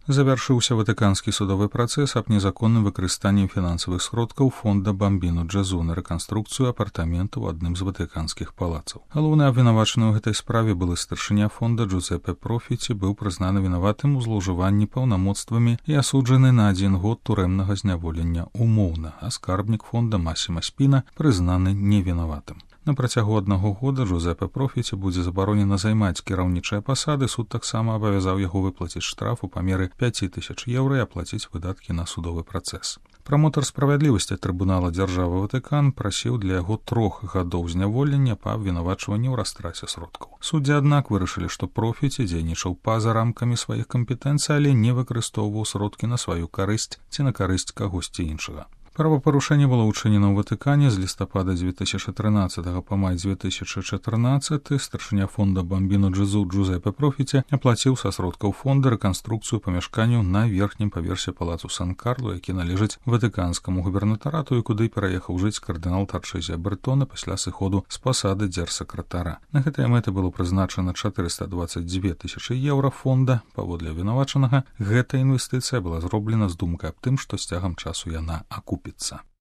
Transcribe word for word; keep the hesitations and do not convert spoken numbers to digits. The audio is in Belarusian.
Завяршыўся ватыканскі судовы працэс аб незаконным выкарыстанні фінансавых сродкаў фонда Бамбіно Джезу на рэканструкцыю апартаментаў у адным з ватыканскіх палацаў. Галоўны абвінавачаны ў гэтай справе былы старшыня фонда Джузеппе Профіці быў прызнаны вінаватым у злоўжыванні паўнамоцтвамі і асуджаны на адзін год турэмнага зняволення умоўна, а скарбнік фонда Масіма Спіна прызнаны невінаватым. На працягу аднаго года Джузеппе Профіці будзе забаронена займаць кіраўнічыя пасады. Суд таксама абавязаў яго выплаціць штраф у памеры пяць тысяч еўра і аплаціць выдаткі на судовы працэс. Прамотар справядлівасці трыбунала дзяржавы Ватыкан прасіў для яго трох гадоў зняволення па абвінавачванні ў растраце сродкаў. Суддзі, аднак, вырашылі, што Профіці дзейнічаў па-за рамкамі сваіх кампетэнцый, але не выкарыстоўваў сродкі на сваю карысць ці на карысць кагосьці іншага. Правапарушэнне было ўчынена ў Ватыкане з лістапада дзве тысячы трынаццатага па май дзве тысячы чатырнаццаты. Старшыня фонда Бамбіно Джезу Джузеппе Профіці аплаціў са сродкаў фонда рэканструкцыю памяшканняў на верхнім паверсе палацу Сан-Карло, які належыць ватыканскаму губернатарату і куды пераехаў жыць кардынал Тарчызія Бертона пасля сыходу з пасады дзярсакратара. На гэтыя мэты было прызначана чатырыста дваццаць дзве тысячы еўра фонда. Паводле абвінавачанага, гэта інвестыцыя была зроблена з думкай аб тым, што з цягам часу яна акупіцца.